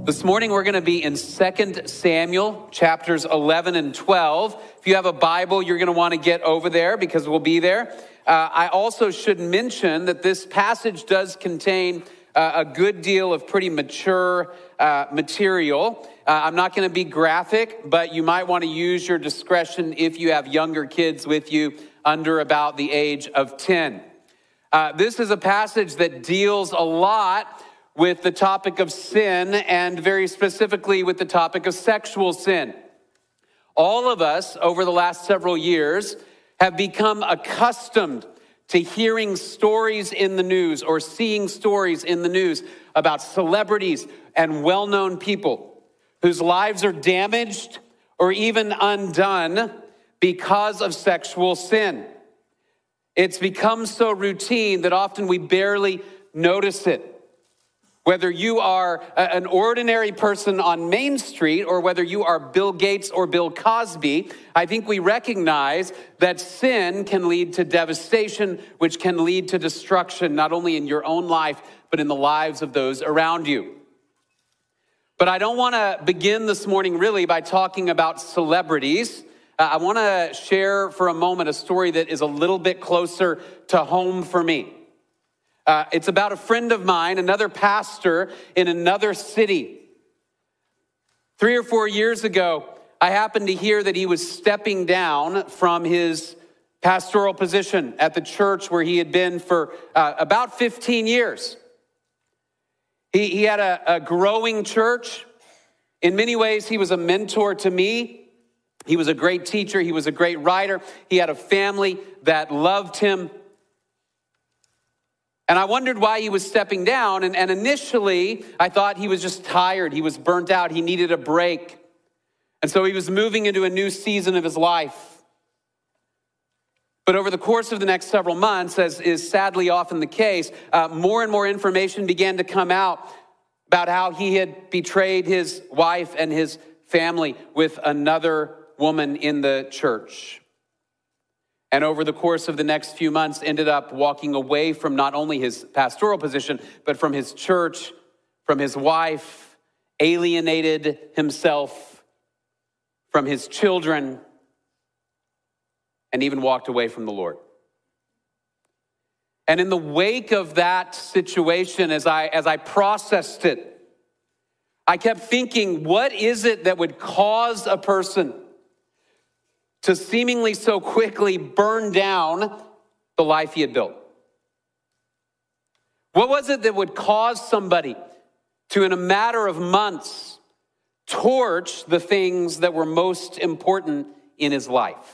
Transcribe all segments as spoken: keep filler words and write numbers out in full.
This morning we're going to be in Second Samuel chapters eleven and twelve. If you have a Bible, you're going to want to get over there because we'll be there. Uh, I also should mention that this passage does contain uh, a good deal of pretty mature uh, material. Uh, I'm not going to be graphic, but you might want to use your discretion if you have younger kids with you under about the age of ten. Uh, this is a passage that deals a lot with the topic of sin, and very specifically with the topic of sexual sin. All of us over the last several years have become accustomed to hearing stories in the news or seeing stories in the news about celebrities and well-known people whose lives are damaged or even undone because of sexual sin. It's become so routine that often we barely notice it. Whether you are an ordinary person on Main Street or whether you are Bill Gates or Bill Cosby, I think we recognize that sin can lead to devastation, which can lead to destruction, not only in your own life, but in the lives of those around you. But I don't want to begin this morning really by talking about celebrities. Uh, I want to share for a moment a story that is a little bit closer to home for me. Uh, it's about a friend of mine, another pastor in another city. Three or four years ago, I happened to hear that he was stepping down from his pastoral position at the church where he had been for uh, about fifteen years. He, he had a, a growing church. In many ways, he was a mentor to me. He was a great teacher. He was a great writer. He had a family that loved him. And I wondered why he was stepping down. And, and initially, I thought he was just tired. He was burnt out. He needed a break. And so he was moving into a new season of his life. But over the course of the next several months, as is sadly often the case, uh, more and more information began to come out about how he had betrayed his wife and his family with another woman in the church. And over the course of the next few months, ended up walking away from not only his pastoral position, but from his church, from his wife, alienated himself from his children, and even walked away from the Lord. And in the wake of that situation, as I, as I processed it, I kept thinking, what is it that would cause a person to seemingly so quickly burn down the life he had built? What was it that would cause somebody to, in a matter of months, torch the things that were most important in his life?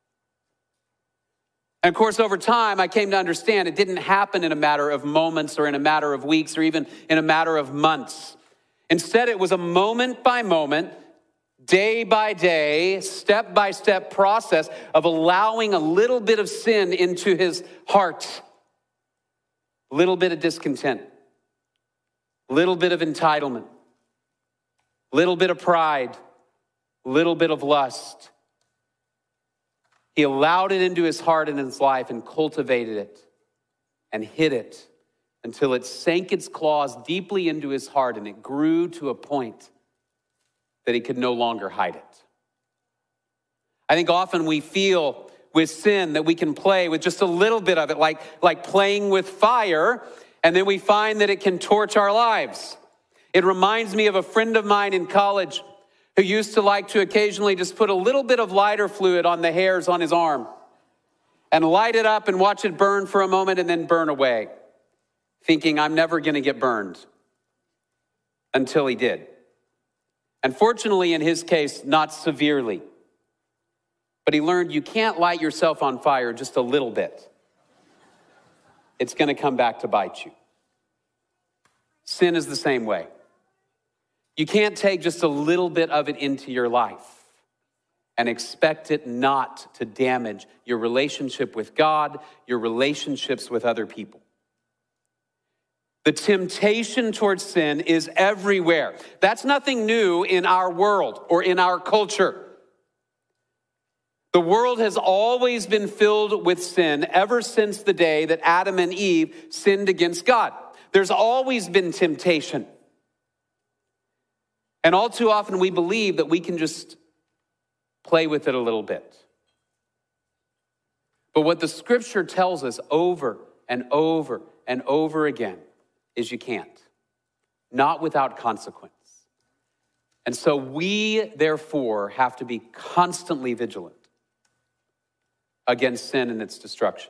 And of course, over time, I came to understand it didn't happen in a matter of moments or in a matter of weeks or even in a matter of months. Instead, it was a moment by moment, day by day, step by step process of allowing a little bit of sin into his heart, a little bit of discontent, a little bit of entitlement, a little bit of pride, a little bit of lust. He allowed it into his heart and his life and cultivated it and hid it until it sank its claws deeply into his heart and it grew to a point that he could no longer hide it. I think often we feel with sin that we can play with just a little bit of it, like, like playing with fire, and then we find that it can torch our lives. It reminds me of a friend of mine in college who used to like to occasionally just put a little bit of lighter fluid on the hairs on his arm and light it up and watch it burn for a moment and then burn away, thinking, I'm never gonna get burned, until he did. And fortunately, in his case, not severely. But he learned you can't light yourself on fire just a little bit. It's going to come back to bite you. Sin is the same way. You can't take just a little bit of it into your life and expect it not to damage your relationship with God, your relationships with other people. The temptation towards sin is everywhere. That's nothing new in our world or in our culture. The world has always been filled with sin ever since the day that Adam and Eve sinned against God. There's always been temptation. And all too often we believe that we can just play with it a little bit. But what the scripture tells us over and over and over again is you can't. Not without consequence. And so we, therefore, have to be constantly vigilant against sin and its destruction.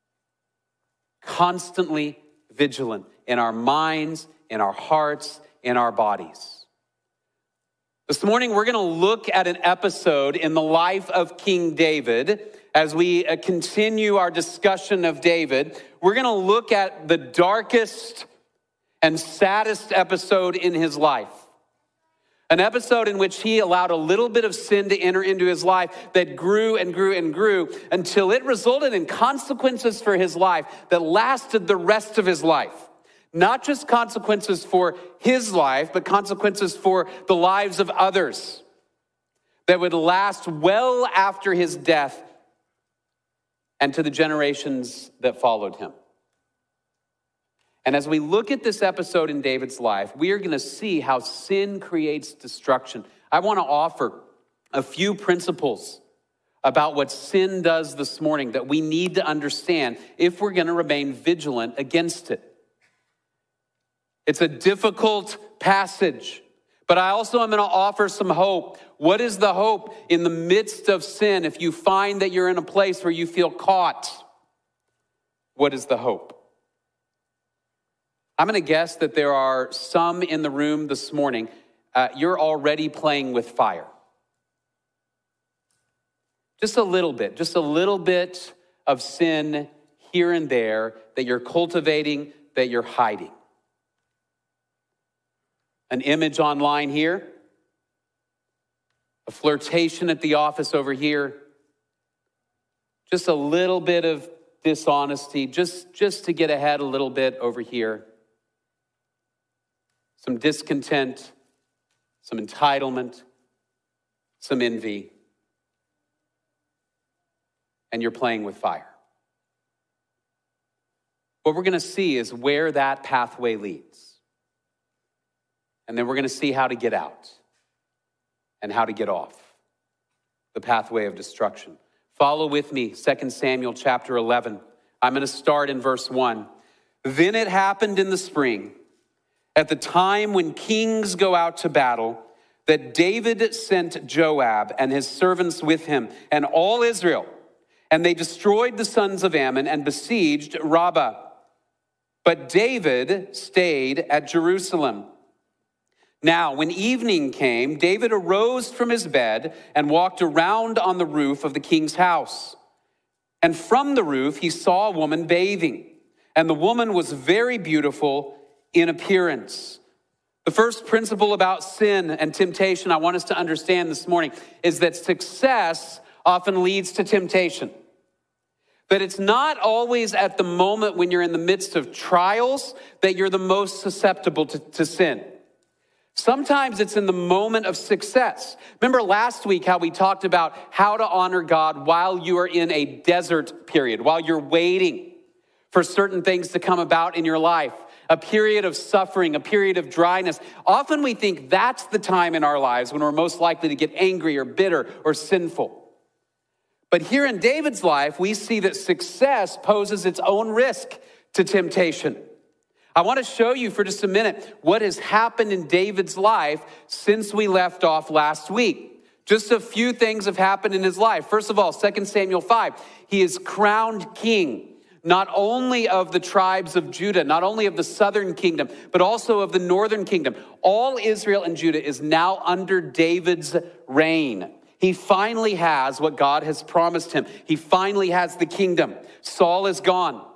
Constantly vigilant in our minds, in our hearts, in our bodies. This morning, we're going to look at an episode in the life of King David. As we continue our discussion of David, we're going to look at the darkest and saddest episode in his life. An episode in which he allowed a little bit of sin to enter into his life that grew and grew and grew until it resulted in consequences for his life that lasted the rest of his life. Not just consequences for his life, but consequences for the lives of others that would last well after his death and to the generations that followed him. And as we look at this episode in David's life, we are going to see how sin creates destruction. I want to offer a few principles about what sin does this morning that we need to understand if we're going to remain vigilant against it. It's a difficult passage, but I also am going to offer some hope. What is the hope in the midst of sin? If you find that you're in a place where you feel caught, what is the hope? I'm going to guess that there are some in the room this morning, uh, you're already playing with fire. Just a little bit, just a little bit of sin here and there that you're cultivating, that you're hiding. An image online here, a flirtation at the office over here, just a little bit of dishonesty, just, just to get ahead a little bit over here. Some discontent, some entitlement, some envy. And you're playing with fire. What we're going to see is where that pathway leads. And then we're going to see how to get out and how to get off the pathway of destruction. Follow with me, Second Samuel chapter eleven. I'm going to start in verse one. Then it happened in the spring, at the time when kings go out to battle, that David sent Joab and his servants with him and all Israel, and they destroyed the sons of Ammon and besieged Rabbah. But David stayed at Jerusalem. Now, when evening came, David arose from his bed and walked around on the roof of the king's house. And from the roof, he saw a woman bathing, and the woman was very beautiful in appearance. The first principle about sin and temptation I want us to understand this morning is that success often leads to temptation. But it's not always at the moment when you're in the midst of trials that you're the most susceptible to, to sin. Sometimes it's in the moment of success. Remember last week how we talked about how to honor God while you are in a desert period, while you're waiting for certain things to come about in your life. A period of suffering, a period of dryness. Often we think that's the time in our lives when we're most likely to get angry or bitter or sinful. But here in David's life, we see that success poses its own risk to temptation. I want to show you for just a minute what has happened in David's life since we left off last week. Just a few things have happened in his life. First of all, Second Samuel five, he is crowned king. Not only of the tribes of Judah, not only of the southern kingdom, but also of the northern kingdom. All Israel and Judah is now under David's reign. He finally has what God has promised him. He finally has the kingdom. Saul is gone.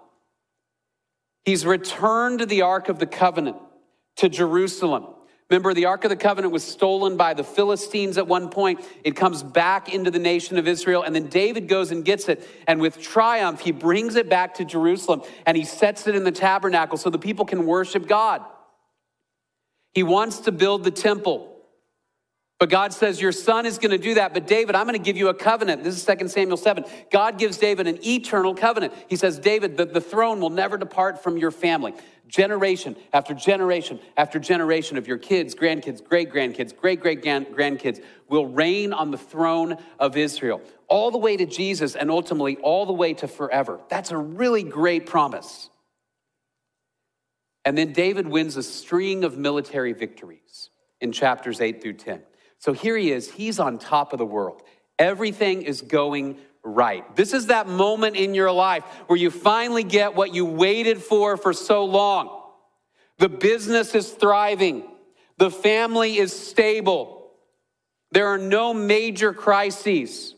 He's returned the Ark of the Covenant to Jerusalem. Remember, the Ark of the Covenant was stolen by the Philistines at one point. It comes back into the nation of Israel, and then David goes and gets it. And with triumph, he brings it back to Jerusalem, and he sets it in the tabernacle so the people can worship God. He wants to build the temple. But God says, your son is going to do that. But David, I'm going to give you a covenant. This is Second Samuel seven. God gives David an eternal covenant. He says, David, the, the throne will never depart from your family. Generation after generation after generation of your kids, grandkids, great-grandkids, great-great-grandkids will reign on the throne of Israel. All the way to Jesus and ultimately all the way to forever. That's a really great promise. And then David wins a string of military victories in chapters eight through ten. So here he is, he's on top of the world. Everything is going right. This is that moment in your life where you finally get what you waited for for so long. The business is thriving. The family is stable. There are no major crises.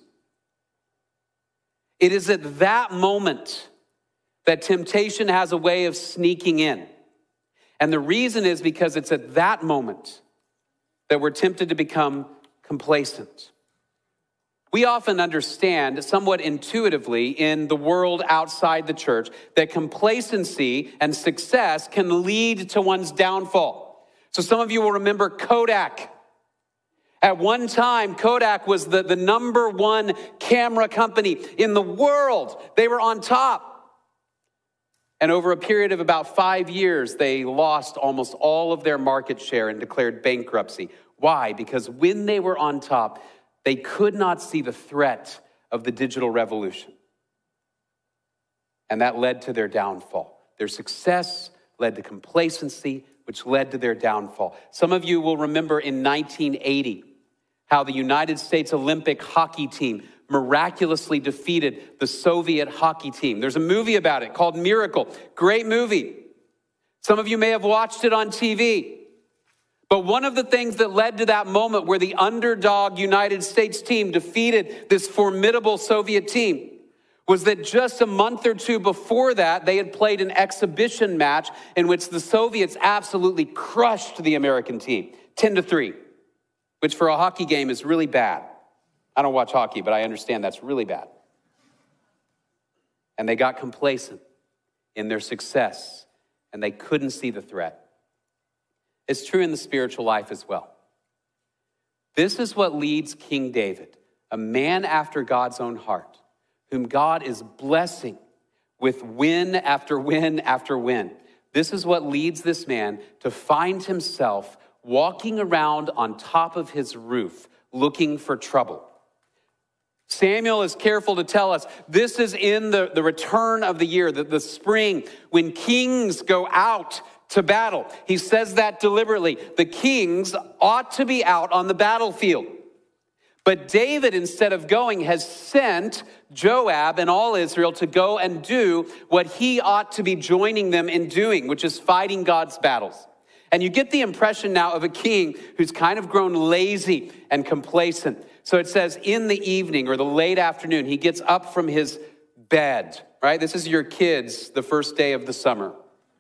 It is at that moment that temptation has a way of sneaking in. And the reason is because it's at that moment that we're tempted to become complacent. We often understand somewhat intuitively in the world outside the church that complacency and success can lead to one's downfall. So some of you will remember Kodak. At one time, Kodak was the, the number one camera company in the world. They were on top. And over a period of about five years, they lost almost all of their market share and declared bankruptcy. Why? Because when they were on top, they could not see the threat of the digital revolution. And that led to their downfall. Their success led to complacency, which led to their downfall. Some of you will remember in nineteen eighty how the United States Olympic hockey team miraculously defeated the Soviet hockey team. There's a movie about it called Miracle. Great movie. Some of you may have watched it on T V. But one of the things that led to that moment where the underdog United States team defeated this formidable Soviet team was that just a month or two before that, they had played an exhibition match in which the Soviets absolutely crushed the American team, ten to three, which for a hockey game is really bad. I don't watch hockey, but I understand that's really bad. And they got complacent in their success, and they couldn't see the threat. It's true in the spiritual life as well. This is what leads King David, a man after God's own heart, whom God is blessing with win after win after win. This is what leads this man to find himself walking around on top of his roof, looking for trouble. Samuel is careful to tell us this is in the, the return of the year, the, the spring, when kings go out to battle. He says that deliberately. The kings ought to be out on the battlefield. But David, instead of going, has sent Joab and all Israel to go and do what he ought to be joining them in doing, which is fighting God's battles. And you get the impression now of a king who's kind of grown lazy and complacent. So it says in the evening or the late afternoon, he gets up from his bed, right? This is your kids the first day of the summer.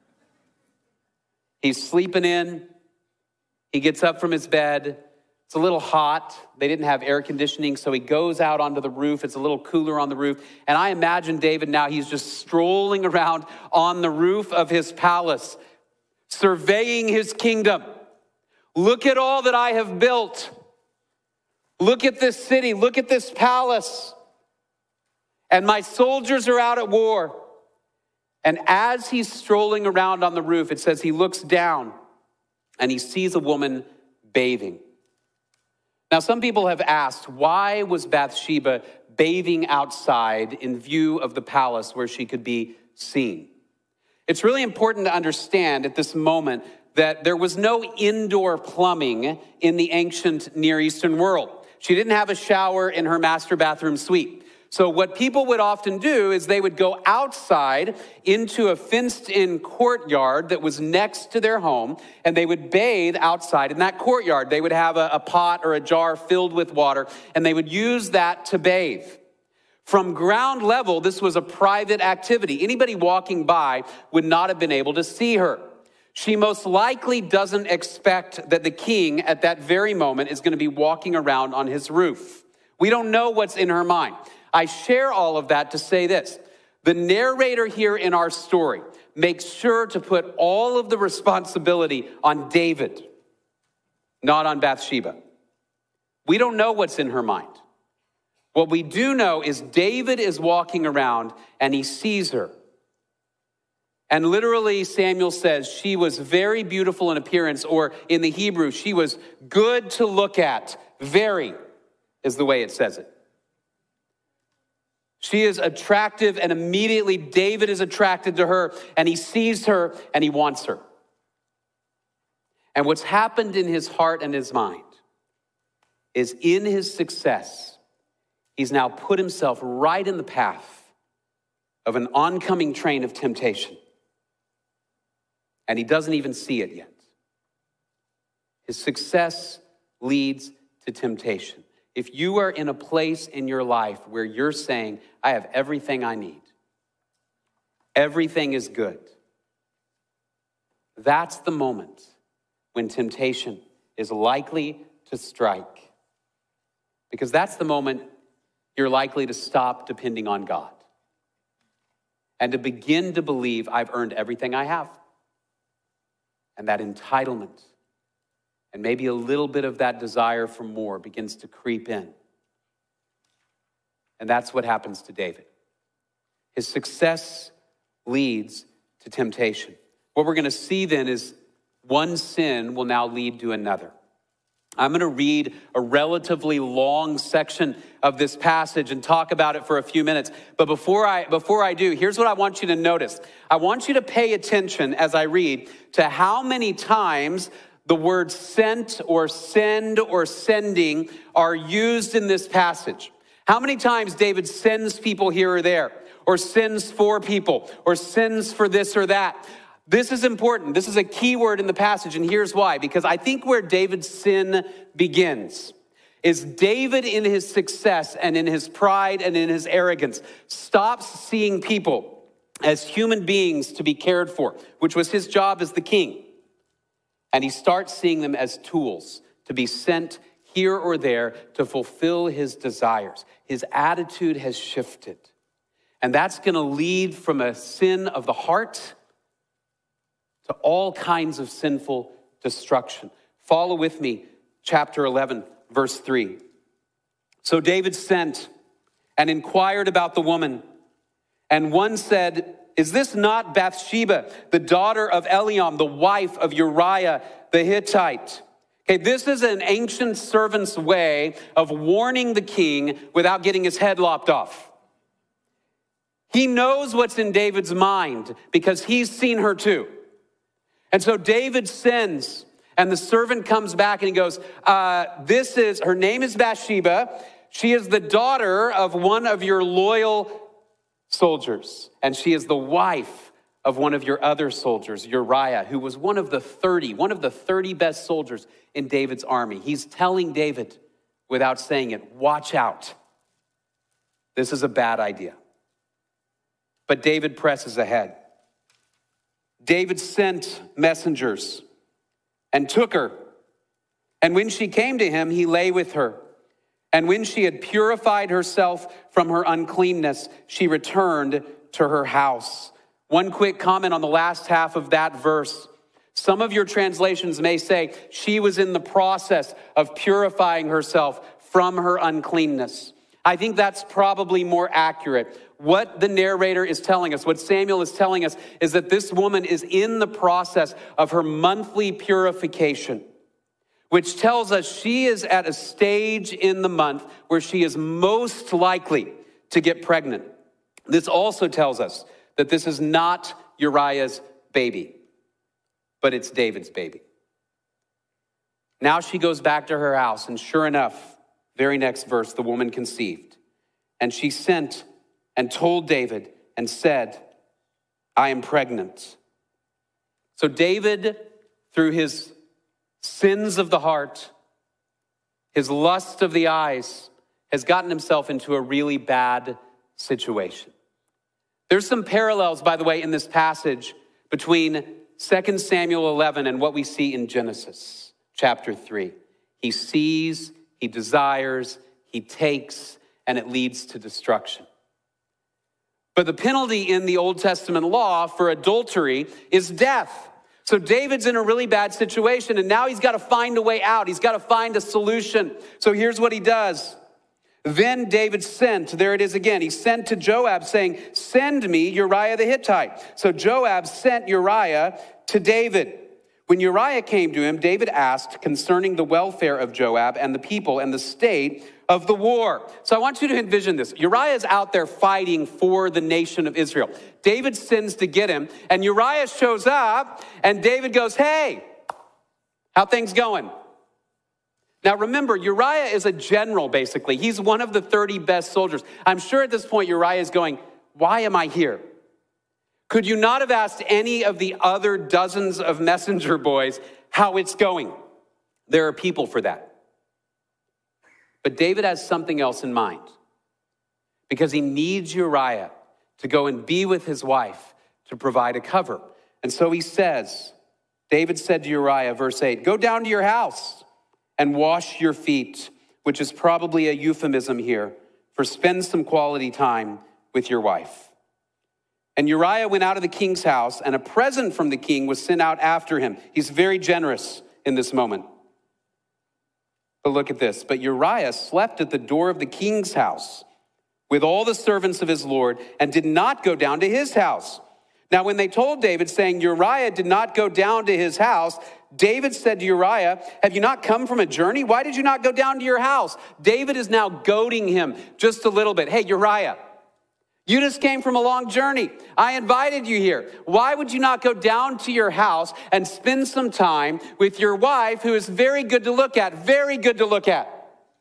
He's sleeping in. He gets up from his bed. It's a little hot. They didn't have air conditioning, so he goes out onto the roof. It's a little cooler on the roof. And I imagine David now, he's just strolling around on the roof of his palace, surveying his kingdom. Look at all that I have built. Look at this city. Look at this palace. And my soldiers are out at war. And as he's strolling around on the roof, it says he looks down and he sees a woman bathing. Now, some people have asked, why was Bathsheba bathing outside in view of the palace where she could be seen? It's really important to understand at this moment that there was no indoor plumbing in the ancient Near Eastern world. She didn't have a shower in her master bathroom suite. So what people would often do is they would go outside into a fenced-in courtyard that was next to their home, and they would bathe outside in that courtyard. They would have a, a pot or a jar filled with water, and they would use that to bathe. From ground level, this was a private activity. Anybody walking by would not have been able to see her. She most likely doesn't expect that the king at that very moment is going to be walking around on his roof. We don't know what's in her mind. I share all of that to say this. The narrator here in our story makes sure to put all of the responsibility on David, not on Bathsheba. We don't know what's in her mind. What we do know is David is walking around and he sees her. And literally, Samuel says she was very beautiful in appearance, or in the Hebrew, she was good to look at. Very is the way it says it. She is attractive, and immediately David is attracted to her, and he sees her, and he wants her. And what's happened in his heart and his mind is in his success, he's now put himself right in the path of an oncoming train of temptation. And he doesn't even see it yet. His success leads to temptation. If you are in a place in your life where you're saying, I have everything I need, everything is good, that's the moment when temptation is likely to strike. Because that's the moment you're likely to stop depending on God and to begin to believe I've earned everything I have. And that entitlement and maybe a little bit of that desire for more begins to creep in. And that's what happens to David. His success leads to temptation. What we're going to see then is one sin will now lead to another. I'm going to read a relatively long section of this passage and talk about it for a few minutes. But before I before I do, here's what I want you to notice. I want you to pay attention as I read to how many times the words sent or send or sending are used in this passage. How many times David sends people here or there, or sends for people, or sends for this or that. This is important. This is a key word in the passage, and here's why. Because I think where David's sin begins is David in his success and in his pride and in his arrogance stops seeing people as human beings to be cared for, which was his job as the king. And he starts seeing them as tools to be sent here or there to fulfill his desires. His attitude has shifted. And that's going to lead from a sin of the heart to all kinds of sinful destruction. Follow with me, chapter eleven, verse three. So David sent and inquired about the woman. And one said, is this not Bathsheba, the daughter of Eliam, the wife of Uriah the Hittite? Okay, this is an ancient servant's way of warning the king without getting his head lopped off. He knows what's in David's mind because he's seen her too. And so David sends, and the servant comes back and he goes, uh, this is, her name is Bathsheba. She is the daughter of one of your loyal soldiers, and she is the wife of one of your other soldiers, Uriah, who was one of the thirty, one of the thirty best soldiers in David's army. He's telling David, without saying it, watch out. This is a bad idea. But David presses ahead. David sent messengers and took her. And when she came to him, he lay with her. And when she had purified herself from her uncleanness, she returned to her house. One quick comment on the last half of that verse. Some of your translations may say she was in the process of purifying herself from her uncleanness. I think that's probably more accurate. What the narrator is telling us, what Samuel is telling us, is that this woman is in the process of her monthly purification, which tells us she is at a stage in the month where she is most likely to get pregnant. This also tells us that this is not Uriah's baby, but it's David's baby. Now she goes back to her house, and sure enough, very next verse, the woman conceived. And she sent and told David and said, I am pregnant. So David, through his sins of the heart, his lust of the eyes, has gotten himself into a really bad situation. There's some parallels, by the way, in this passage between Second Samuel eleven and what we see in Genesis chapter three. He sees, he desires, he takes, and it leads to destruction. But the penalty in the Old Testament law for adultery is death. So David's in a really bad situation, and now he's got to find a way out. He's got to find a solution. So here's what he does. Then David sent, there it is again, he sent to Joab saying, send me Uriah the Hittite. So Joab sent Uriah to David. When Uriah came to him, David asked concerning the welfare of Joab and the people and the state of the war. So I want you to envision this. Uriah is out there fighting for the nation of Israel. David sends to get him, and Uriah shows up, and David goes, hey, how things going? Now remember, Uriah is a general, basically. He's one of the thirty best soldiers. I'm sure at this point Uriah is going, why am I here? Could you not have asked any of the other dozens of messenger boys how it's going? There are people for that. But David has something else in mind, because he needs Uriah to go and be with his wife to provide a cover. And so he says, David said to Uriah, verse eight, go down to your house and wash your feet, which is probably a euphemism here for spend some quality time with your wife. And Uriah went out of the king's house, and a present from the king was sent out after him. He's very generous in this moment. But look at this. But Uriah slept at the door of the king's house with all the servants of his lord and did not go down to his house. Now, when they told David, saying Uriah did not go down to his house, David said to Uriah, have you not come from a journey? Why did you not go down to your house? David is now goading him just a little bit. Hey, Uriah, you just came from a long journey. I invited you here. Why would you not go down to your house and spend some time with your wife, who is very good to look at, very good to look at?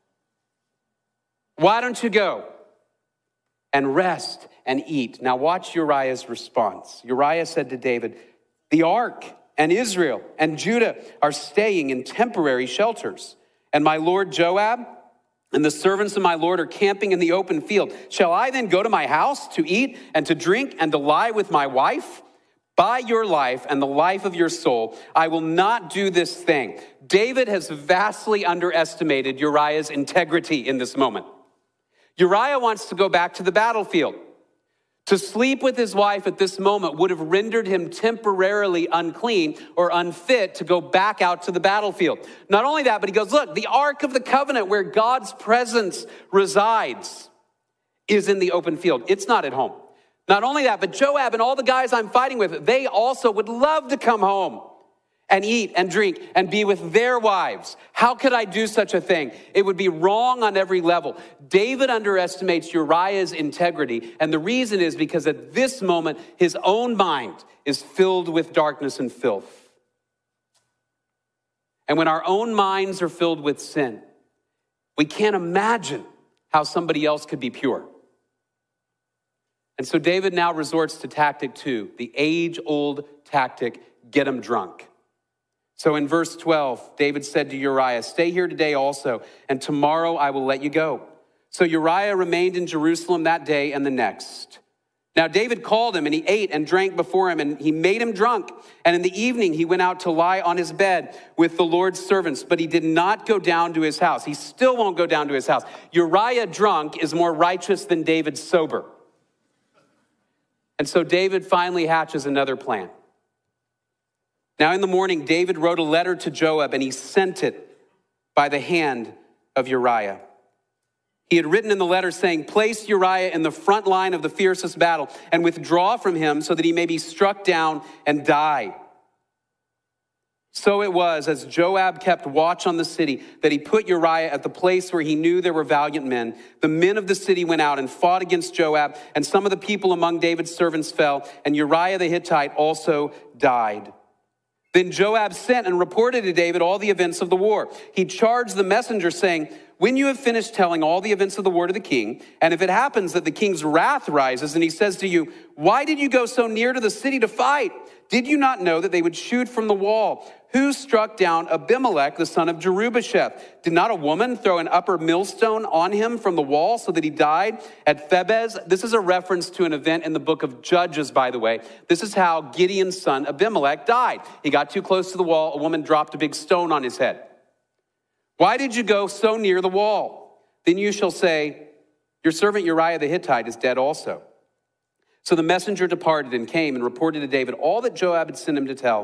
Why don't you go and rest and eat? Now watch Uriah's response. Uriah said to David, the ark and Israel and Judah are staying in temporary shelters, and my lord Joab and the servants of my lord are camping in the open field. Shall I then go to my house to eat and to drink and to lie with my wife? By your life and the life of your soul, I will not do this thing. David has vastly underestimated Uriah's integrity in this moment. Uriah wants to go back to the battlefield. To sleep with his wife at this moment would have rendered him temporarily unclean or unfit to go back out to the battlefield. Not only that, but he goes, look, the Ark of the Covenant where God's presence resides is in the open field. It's not at home. Not only that, but Joab and all the guys I'm fighting with, they also would love to come home and eat and drink and be with their wives. How could I do such a thing? It would be wrong on every level. David underestimates Uriah's integrity, and the reason is because at this moment, his own mind is filled with darkness and filth. And when our own minds are filled with sin, we can't imagine how somebody else could be pure. And so David now resorts to tactic two, the age-old tactic, get them drunk. So in verse twelve, David said to Uriah, stay here today also, and tomorrow I will let you go. So Uriah remained in Jerusalem that day and the next. Now David called him, and he ate and drank before him, and he made him drunk. And in the evening he went out to lie on his bed with the Lord's servants, but he did not go down to his house. He still won't go down to his house. Uriah drunk is more righteous than David sober. And so David finally hatches another plan. Now in the morning, David wrote a letter to Joab, and he sent it by the hand of Uriah. He had written in the letter saying, place Uriah in the front line of the fiercest battle and withdraw from him so that he may be struck down and die. So it was, as Joab kept watch on the city, that he put Uriah at the place where he knew there were valiant men. The men of the city went out and fought against Joab, and some of the people among David's servants fell, and Uriah the Hittite also died. Then Joab sent and reported to David all the events of the war. He charged the messenger, saying, when you have finished telling all the events of the war to the king, and if it happens that the king's wrath rises and he says to you, why did you go so near to the city to fight? Did you not know that they would shoot from the wall? Who struck down Abimelech, the son of Jerubbesheth? Did not a woman throw an upper millstone on him from the wall so that he died at Thebez? This is a reference to an event in the book of Judges, by the way. This is how Gideon's son Abimelech died. He got too close to the wall. A woman dropped a big stone on his head. Why did you go so near the wall? Then you shall say, your servant Uriah the Hittite is dead also. So the messenger departed and came and reported to David all that Joab had sent him to tell.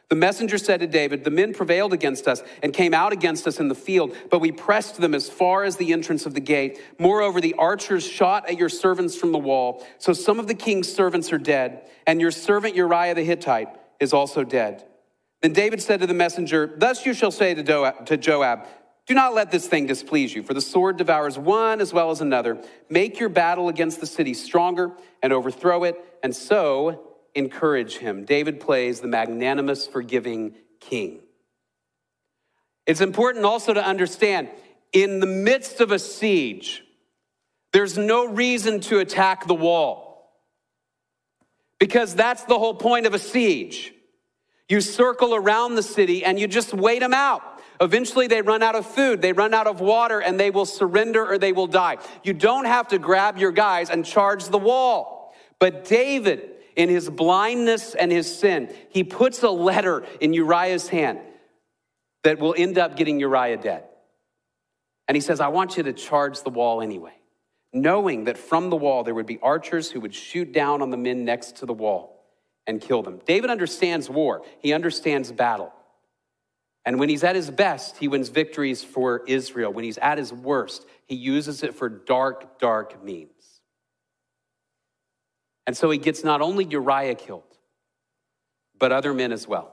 The messenger said to David, the men prevailed against us and came out against us in the field, but we pressed them as far as the entrance of the gate. Moreover, the archers shot at your servants from the wall. So some of the king's servants are dead, and your servant Uriah the Hittite is also dead. Then David said to the messenger, thus you shall say to Joab, do not let this thing displease you, for the sword devours one as well as another. Make your battle against the city stronger and overthrow it, and so encourage him. David plays the magnanimous, forgiving king. It's important also to understand, in the midst of a siege, there's no reason to attack the wall, because that's the whole point of a siege. You circle around the city and you just wait them out. Eventually they run out of food, they run out of water, and they will surrender or they will die. You don't have to grab your guys and charge the wall. But David, in his blindness and his sin, he puts a letter in Uriah's hand that will end up getting Uriah dead. And he says, I want you to charge the wall anyway, knowing that from the wall there would be archers who would shoot down on the men next to the wall and kill them. David understands war. He understands battle. And when he's at his best, he wins victories for Israel. When he's at his worst, he uses it for dark, dark means. And so he gets not only Uriah killed, but other men as well.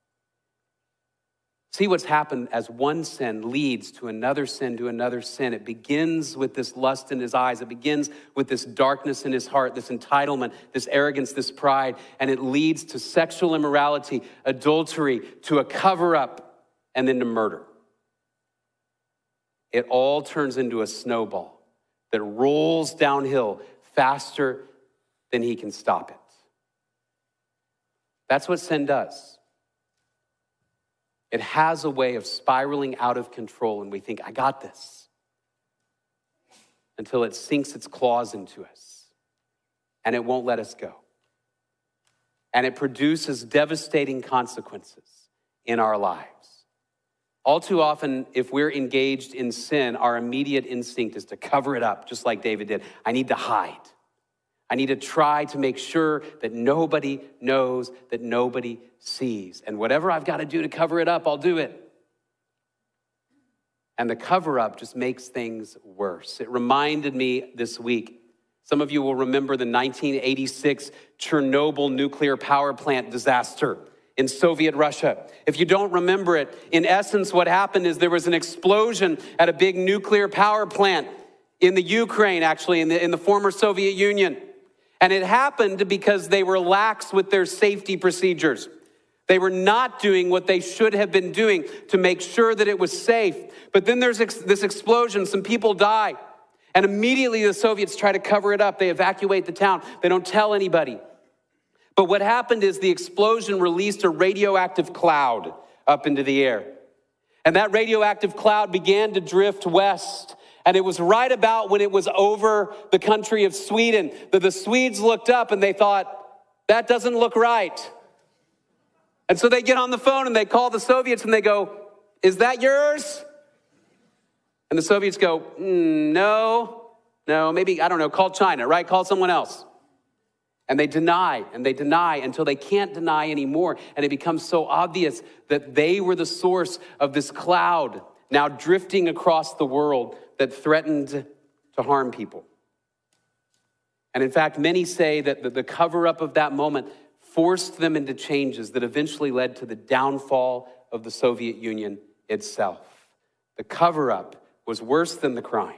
See what's happened as one sin leads to another sin, to another sin. It begins with this lust in his eyes. It begins with this darkness in his heart, this entitlement, this arrogance, this pride, and it leads to sexual immorality, adultery, to a cover-up, and then to murder. It all turns into a snowball that rolls downhill faster than he can stop it. That's what sin does. It has a way of spiraling out of control, and we think, I got this, until it sinks its claws into us, and it won't let us go. And it produces devastating consequences in our lives. All too often, if we're engaged in sin, our immediate instinct is to cover it up, just like David did. I need to hide. I need to try to make sure that nobody knows, that nobody sees. And whatever I've got to do to cover it up, I'll do it. And the cover-up just makes things worse. It reminded me this week, some of you will remember the nineteen eighty-six Chernobyl nuclear power plant disaster in Soviet Russia. If you don't remember it, in essence, what happened is there was an explosion at a big nuclear power plant in the Ukraine, actually, in the, in the former Soviet Union. And it happened because they were lax with their safety procedures. They were not doing what they should have been doing to make sure that it was safe. But then there's ex- this explosion, some people die. And immediately the Soviets try to cover it up. They evacuate the town. They don't tell anybody. But what happened is the explosion released a radioactive cloud up into the air. And that radioactive cloud began to drift west. And it was right about when it was over the country of Sweden that the Swedes looked up and they thought, that doesn't look right. And so they get on the phone and they call the Soviets and they go, is that yours? And the Soviets go, mm, no, no, maybe, I don't know, call China, right? Call someone else. And they deny and they deny until they can't deny anymore. And it becomes so obvious that they were the source of this cloud now drifting across the world that threatened to harm people. And in fact, many say that the cover-up of that moment forced them into changes that eventually led to the downfall of the Soviet Union itself. The cover-up was worse than the crime.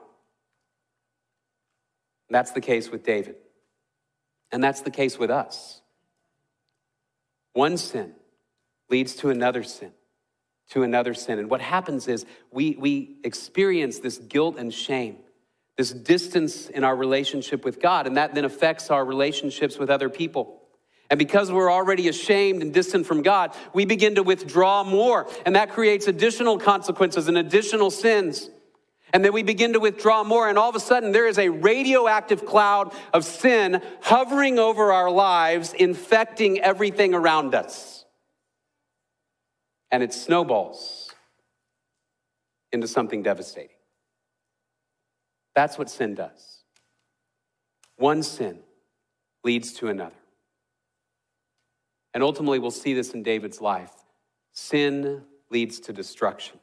And that's the case with David. And that's the case with us. One sin leads to another sin, to another sin. And what happens is we, we experience this guilt and shame, this distance in our relationship with God, and that then affects our relationships with other people. And because we're already ashamed and distant from God, we begin to withdraw more, and that creates additional consequences and additional sins. And then we begin to withdraw more, and all of a sudden there is a radioactive cloud of sin hovering over our lives, infecting everything around us. And it snowballs into something devastating. That's what sin does. One sin leads to another. And ultimately, we'll see this in David's life. sin leads to destruction.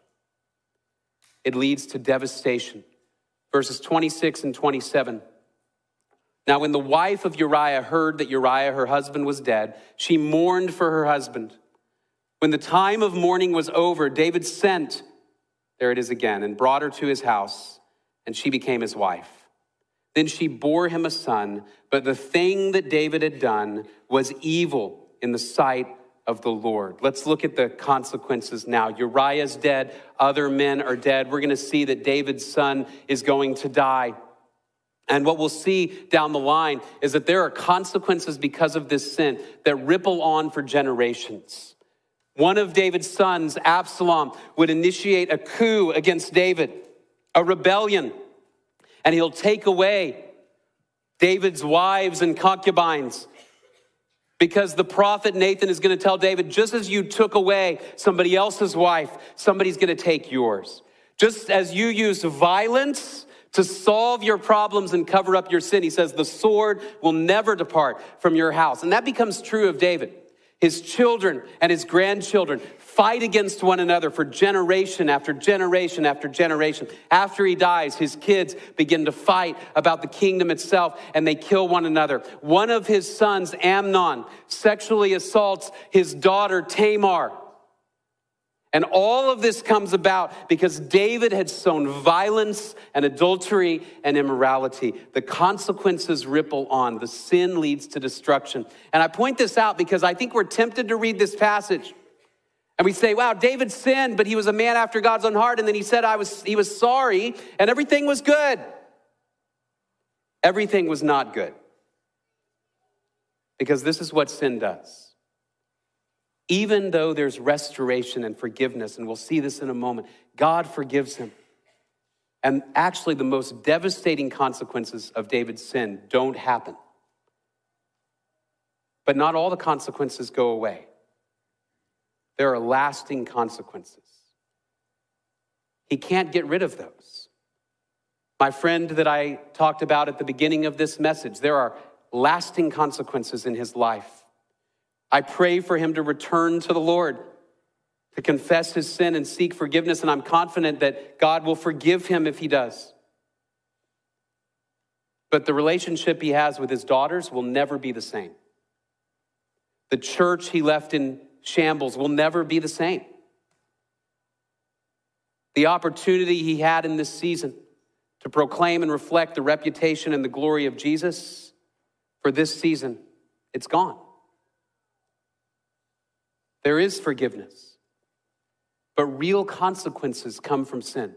It leads to devastation. Verses twenty-six and twenty-seven. Now, when the wife of Uriah heard that Uriah, her husband, was dead, she mourned for her husband. When the time of mourning was over, David sent, there it is again, and brought her to his house, and she became his wife. Then she bore him a son, but the thing that David had done was evil in the sight of the Lord. Let's look at the consequences now. Uriah's dead. Other men are dead. We're going to see that David's son is going to die. And what we'll see down the line is that there are consequences because of this sin that ripple on for generations. One of David's sons, Absalom, would initiate a coup against David, a rebellion, and he'll take away David's wives and concubines. Because the prophet Nathan is going to tell David, just as you took away somebody else's wife, somebody's going to take yours. Just as you used violence to solve your problems and cover up your sin, he says, the sword will never depart from your house. And that becomes true of David. His children and his grandchildren fight against one another for generation after generation after generation. After he dies, his kids begin to fight about the kingdom itself, and they kill one another. One of his sons, Amnon, sexually assaults his daughter, Tamar. And all of this comes about because David had sown violence and adultery and immorality. The consequences ripple on. The sin leads to destruction. And I point this out because I think we're tempted to read this passage. And we say, wow, David sinned, but he was a man after God's own heart. And then he said I was, he was sorry and everything was good. Everything was not good. Because this is what sin does. Even though there's restoration and forgiveness, and we'll see this in a moment, God forgives him. And actually, the most devastating consequences of David's sin don't happen. But not all the consequences go away. There are lasting consequences. He can't get rid of those. My friend that I talked about at the beginning of this message, there are lasting consequences in his life. I pray for him to return to the Lord, to confess his sin and seek forgiveness, and I'm confident that God will forgive him if he does. But the relationship he has with his daughters will never be the same. The church he left in shambles will never be the same. The opportunity he had in this season to proclaim and reflect the reputation and the glory of Jesus for this season, it's gone. There is forgiveness, but real consequences come from sin.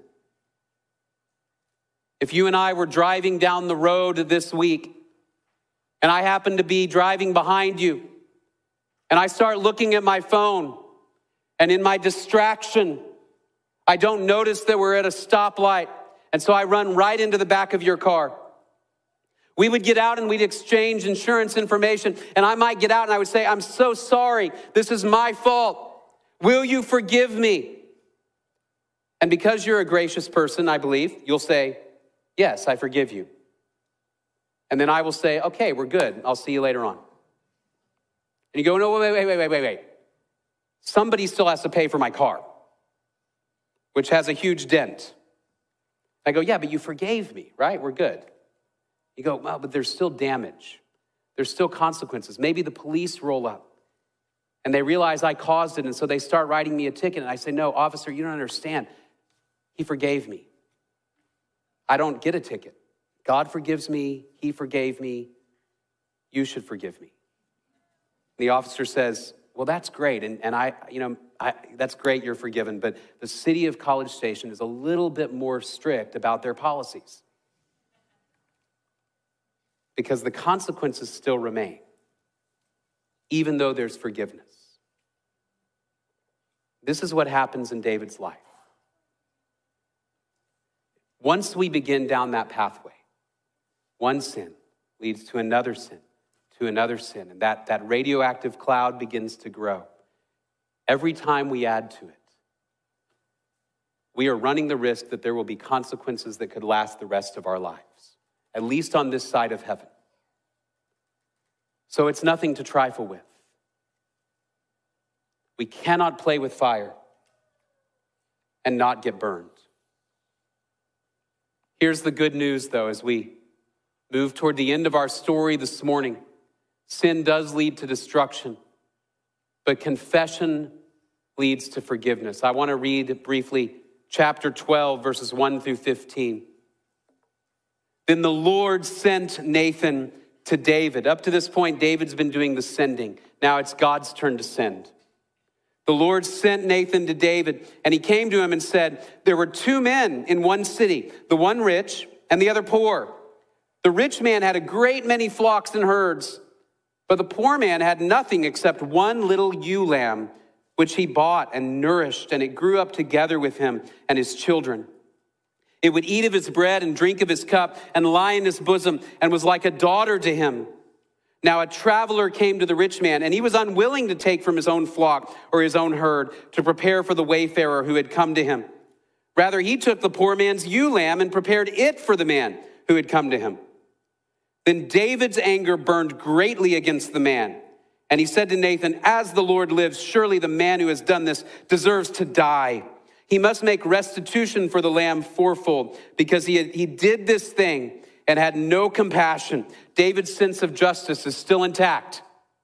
If you and I were driving down the road this week, and I happen to be driving behind you, and I start looking at my phone, and in my distraction, I don't notice that we're at a stoplight, and so I run right into the back of your car. We would get out and we'd exchange insurance information, and I might get out and I would say, I'm so sorry, this is my fault. Will you forgive me? And because you're a gracious person, I believe, you'll say, yes, I forgive you. And then I will say, okay, we're good. I'll see you later on. And you go, no, wait, wait, wait, wait, wait, wait. Somebody still has to pay for my car, which has a huge dent. I go, yeah, but you forgave me, right? We're good. You go, well, but there's still damage. There's still consequences. Maybe the police roll up and they realize I caused it, and so they start writing me a ticket. And I say, no, officer, you don't understand. He forgave me. I don't get a ticket. God forgives me. He forgave me. You should forgive me. The officer says, well, that's great. And, and I, you know, I, that's great you're forgiven. But the city of College Station is a little bit more strict about their policies, because the consequences still remain, even though there's forgiveness. This is what happens in David's life. Once we begin down that pathway, one sin leads to another sin, to another sin, and that, that radioactive cloud begins to grow. Every time we add to it, we are running the risk that there will be consequences that could last the rest of our lives, at least on this side of heaven. So it's nothing to trifle with. We cannot play with fire and not get burned. Here's the good news, though, as we move toward the end of our story this morning. Sin does lead to destruction, but confession leads to forgiveness. I want to read briefly chapter twelve, verses one through fifteen. Then the Lord sent Nathan to David. Up to this point, David's been doing the sending. Now it's God's turn to send. The Lord sent Nathan to David, and he came to him and said, there were two men in one city, the one rich and the other poor. The rich man had a great many flocks and herds, but the poor man had nothing except one little ewe lamb, which he bought and nourished, and it grew up together with him and his children. It would eat of his bread and drink of his cup and lie in his bosom and was like a daughter to him. Now a traveler came to the rich man, and he was unwilling to take from his own flock or his own herd to prepare for the wayfarer who had come to him. Rather, he took the poor man's ewe lamb and prepared it for the man who had come to him. Then David's anger burned greatly against the man. And he said to Nathan, as the Lord lives, surely the man who has done this deserves to die. He must make restitution for the lamb fourfold, because he, had, he did this thing and had no compassion. David's sense of justice is still intact.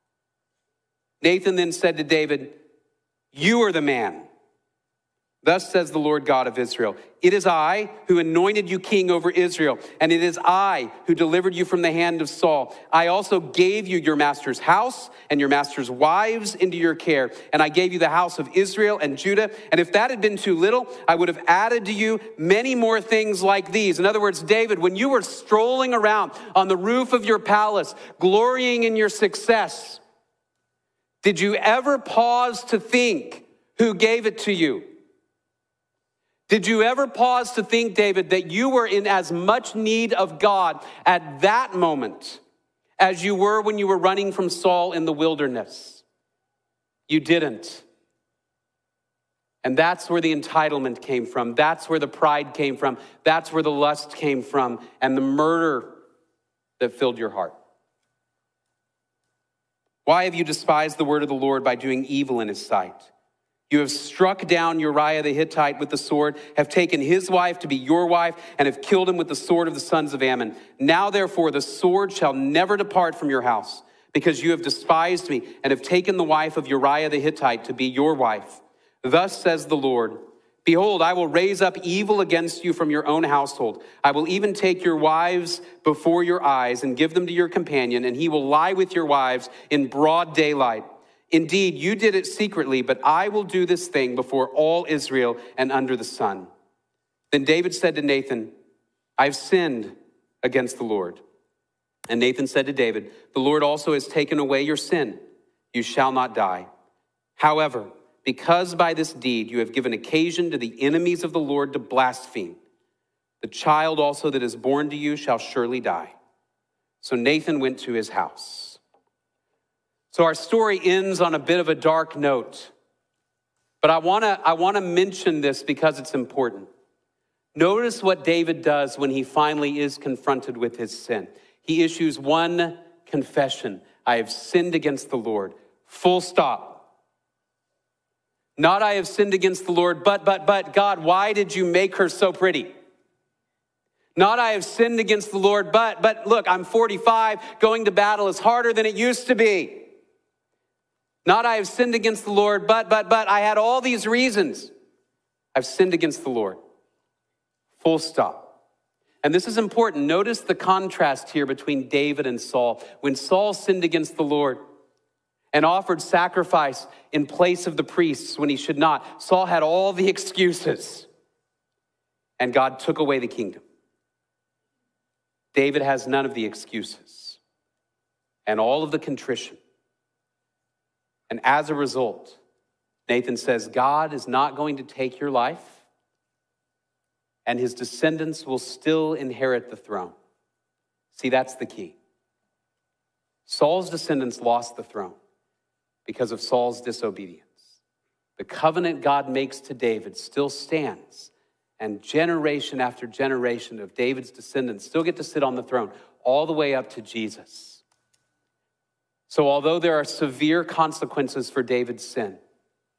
Nathan then said to David, you are the man. Thus says the Lord God of Israel, it is I who anointed you king over Israel, and it is I who delivered you from the hand of Saul. I also gave you your master's house and your master's wives into your care, and I gave you the house of Israel and Judah. And if that had been too little, I would have added to you many more things like these. In other words, David, when you were strolling around on the roof of your palace, glorying in your success, did you ever pause to think who gave it to you? Did you ever pause to think, David, that you were in as much need of God at that moment as you were when you were running from Saul in the wilderness? You didn't. And that's where the entitlement came from. That's where the pride came from. That's where the lust came from, and the murder that filled your heart. Why have you despised the word of the Lord by doing evil in his sight? You have struck down Uriah the Hittite with the sword, have taken his wife to be your wife, and have killed him with the sword of the sons of Ammon. Now, therefore, the sword shall never depart from your house, because you have despised me and have taken the wife of Uriah the Hittite to be your wife. Thus says the Lord, behold, I will raise up evil against you from your own household. I will even take your wives before your eyes and give them to your companion, and he will lie with your wives in broad daylight. Indeed, you did it secretly, but I will do this thing before all Israel and under the sun. Then David said to Nathan, I've sinned against the Lord. And Nathan said to David, the Lord also has taken away your sin. You shall not die. However, because by this deed you have given occasion to the enemies of the Lord to blaspheme, the child also that is born to you shall surely die. So Nathan went to his house. So our story ends on a bit of a dark note, but I want to I want to mention this because it's important. Notice what David does when he finally is confronted with his sin. He issues one confession. I have sinned against the Lord. Full stop. Not I have sinned against the Lord, but, but, but, God, why did you make her so pretty? Not I have sinned against the Lord, but, but look, I'm forty-five, going to battle is harder than it used to be. Not I have sinned against the Lord, but, but, but, I had all these reasons. I've sinned against the Lord. Full stop. And this is important. Notice the contrast here between David and Saul. When Saul sinned against the Lord and offered sacrifice in place of the priests when he should not, Saul had all the excuses, and God took away the kingdom. David has none of the excuses and all of the contrition. And as a result, Nathan says, God is not going to take your life, and his descendants will still inherit the throne. See, that's the key. Saul's descendants lost the throne because of Saul's disobedience. The covenant God makes to David still stands, and generation after generation of David's descendants still get to sit on the throne, all the way up to Jesus. So although there are severe consequences for David's sin,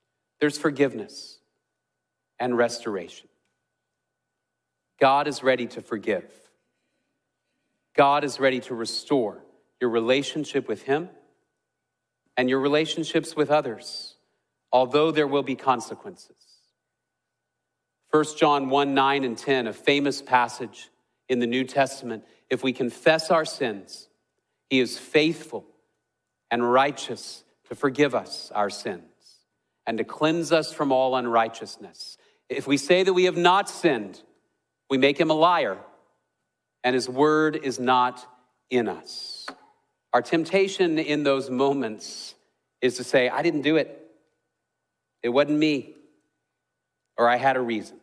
there's forgiveness and restoration. God is ready to forgive. God is ready to restore your relationship with him and your relationships with others, although there will be consequences. First John one, nine and ten, a famous passage in the New Testament. If we confess our sins, he is faithful and righteous to forgive us our sins and to cleanse us from all unrighteousness. If we say that we have not sinned, we make him a liar, and his word is not in us. Our temptation in those moments is to say, I didn't do it. It wasn't me, or I had a reason.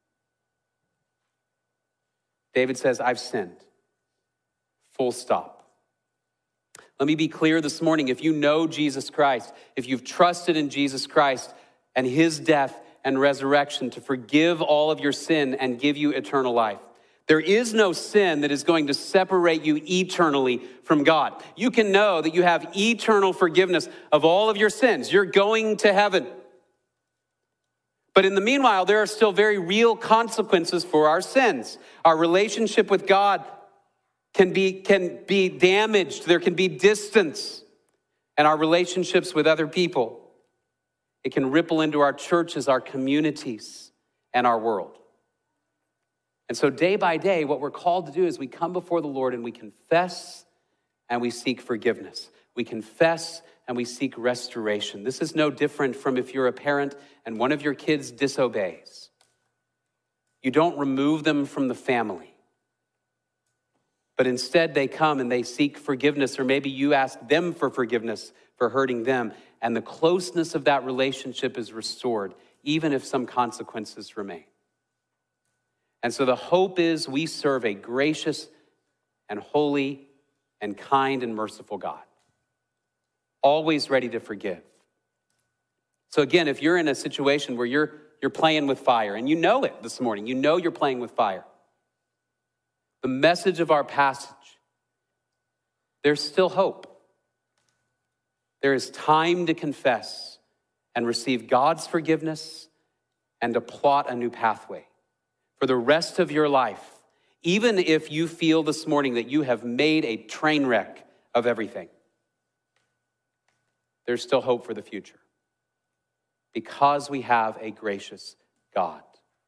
David says, I've sinned. Full stop. Let me be clear this morning. If you know Jesus Christ, if you've trusted in Jesus Christ and his death and resurrection to forgive all of your sin and give you eternal life, there is no sin that is going to separate you eternally from God. You can know that you have eternal forgiveness of all of your sins. You're going to heaven. But in the meanwhile, there are still very real consequences for our sins. Our relationship with God can be, can be damaged. There can be distance. And our relationships with other people, it can ripple into our churches, our communities, and our world. And so day by day, what we're called to do is we come before the Lord and we confess and we seek forgiveness. We confess and we seek restoration. This is no different from if you're a parent and one of your kids disobeys. You don't remove them from the family, but instead they come and they seek forgiveness, or maybe you ask them for forgiveness for hurting them, and the closeness of that relationship is restored, even if some consequences remain. And so the hope is we serve a gracious and holy and kind and merciful God, always ready to forgive. So again, if you're in a situation where you're, you're playing with fire, and you know it this morning, you know you're playing with fire, the message of our passage, there's still hope. There is time to confess and receive God's forgiveness and to plot a new pathway for the rest of your life, even if you feel this morning that you have made a train wreck of everything. There's still hope for the future because we have a gracious God.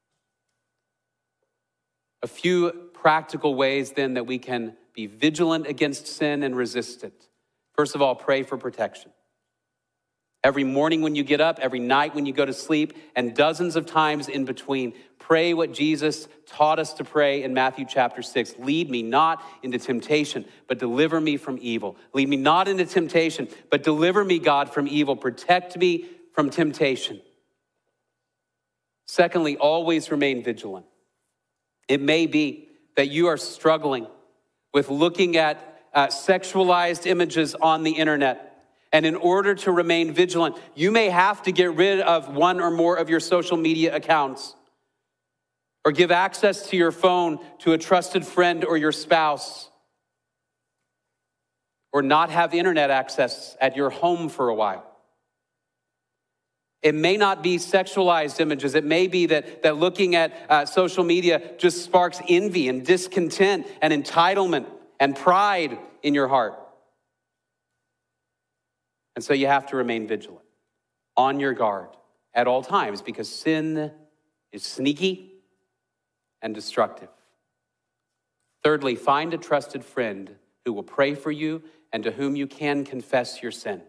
A few practical ways then that we can be vigilant against sin and resist it. First of all, pray for protection. Every morning when you get up, every night when you go to sleep, and dozens of times in between, pray what Jesus taught us to pray in Matthew chapter six. Lead me not into temptation, but deliver me from evil. Lead me not into temptation, but deliver me, God, from evil. Protect me from temptation. Secondly, always remain vigilant. It may be that you are struggling with looking at uh, sexualized images on the internet. And in order to remain vigilant, you may have to get rid of one or more of your social media accounts, or give access to your phone to a trusted friend or your spouse, or not have internet access at your home for a while. It may not be sexualized images. It may be that, that looking at uh, social media just sparks envy and discontent and entitlement and pride in your heart. And so you have to remain vigilant, on your guard at all times, because sin is sneaky and destructive. Thirdly, find a trusted friend who will pray for you and to whom you can confess your sin.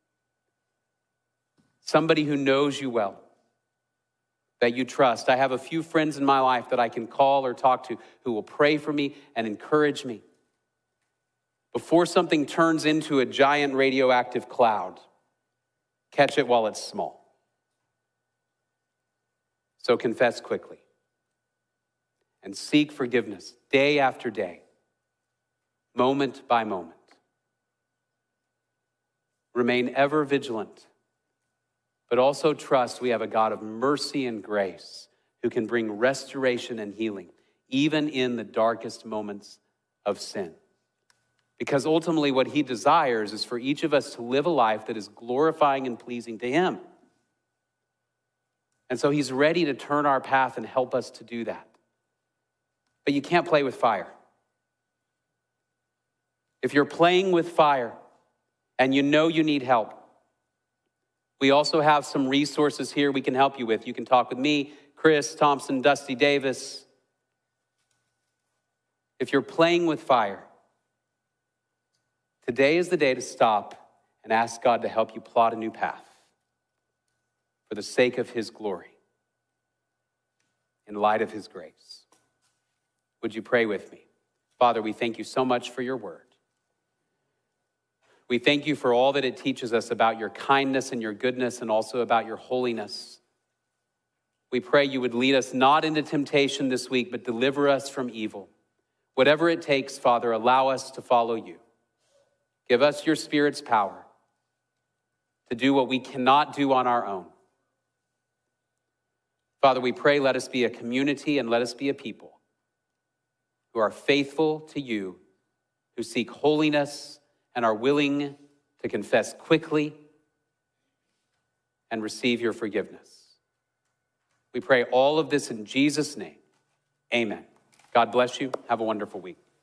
Somebody who knows you well, that you trust. I have a few friends in my life that I can call or talk to who will pray for me and encourage me before something turns into a giant radioactive cloud. Catch it while it's small. So confess quickly and seek forgiveness day after day, moment by moment. Remain ever vigilant, but also trust we have a God of mercy and grace who can bring restoration and healing, even in the darkest moments of sin. Because ultimately what he desires is for each of us to live a life that is glorifying and pleasing to him. And so he's ready to turn our path and help us to do that. But you can't play with fire. If you're playing with fire and you know you need help, we also have some resources here we can help you with. You can talk with me, Chris Thompson, Dusty Davis. If you're playing with fire, today is the day to stop and ask God to help you plot a new path for the sake of his glory, in light of his grace. Would you pray with me? Father, we thank you so much for your word. We thank you for all that it teaches us about your kindness and your goodness and also about your holiness. We pray you would lead us not into temptation this week, but deliver us from evil. Whatever it takes, Father, allow us to follow you. Give us your Spirit's power to do what we cannot do on our own. Father, we pray, let us be a community and let us be a people who are faithful to you, who seek holiness and are willing to confess quickly and receive your forgiveness. We pray all of this in Jesus' name. Amen. God bless you. Have a wonderful week.